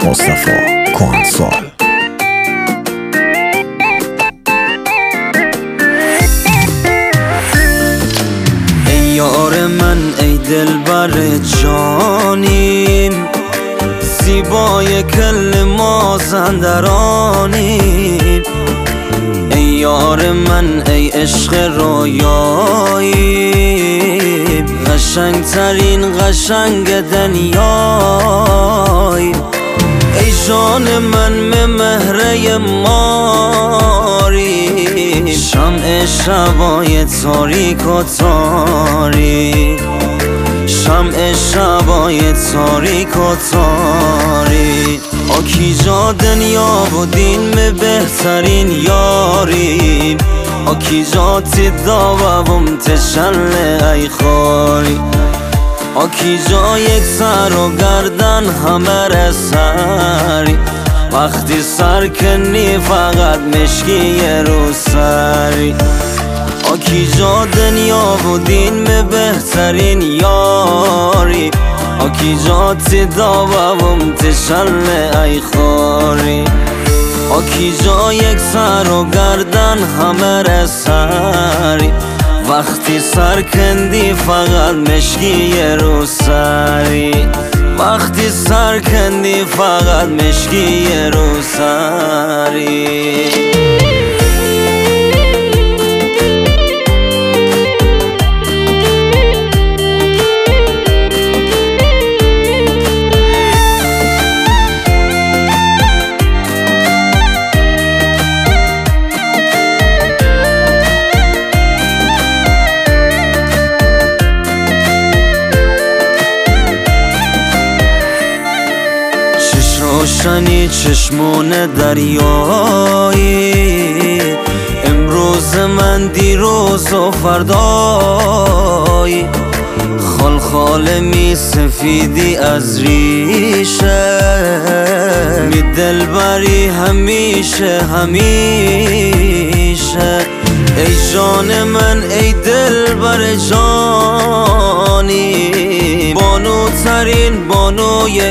مصطفی کهنسال. ای یار من ای دلبر جانیم، زیبای کل مازندرانیم. ای یار من ای عشق رویایی، قشنگ ترین قشنگ دنیایی. ای جان من مهره ماری، شمع شبای تاریک و تاری، شمع شبای تاریک و تاری. آکی جا دنیا و دین می بهترین یاری، آکی جا تدا و تشل ای خوری. آکی جا یک سر و گردن همه رسری، وقتی سر کنی فقط مشکی رو سری. آکی جا دنیا و دین می بهترین یاری، آکی جا تدا و تشل ای خوری. آکی جا یک سر و گردن همه رسری، وقتی سر کندی فقط مشکی رو سری، وقتی سر کندی فقط مشکی رو سری. روشنی چشمون دریایی، امروز من دیروز و فردایی. خال می سفیدی از ریشه، می دلبری همیشه همیشه. ای جان من ای دلبر جانی، بانوترین بانوی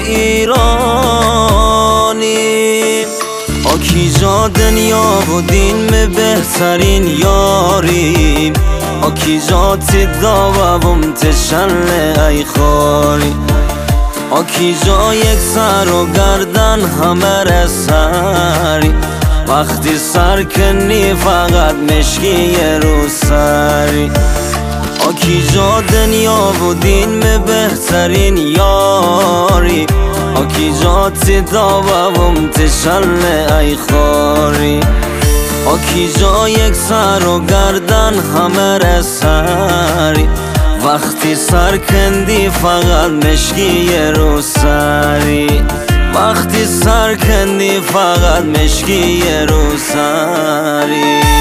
ایرانی. آکی جا دنیا و دین می بهترین یاری، آکی جا تدا و تشل ای خوری. آکی جا یک سر و گردن همه رسری، وقتی سر کنی فقط مشکی رو سری. آکی جا دنیا و دین می بهترین یاری، آکی جا تدا و تشل ای خوری. آکی جا یک سر و گردن همه رسری، وقتی سر کندی فقط مشکی رو سری، وقتی سر کندی فقط مشکی رو سری.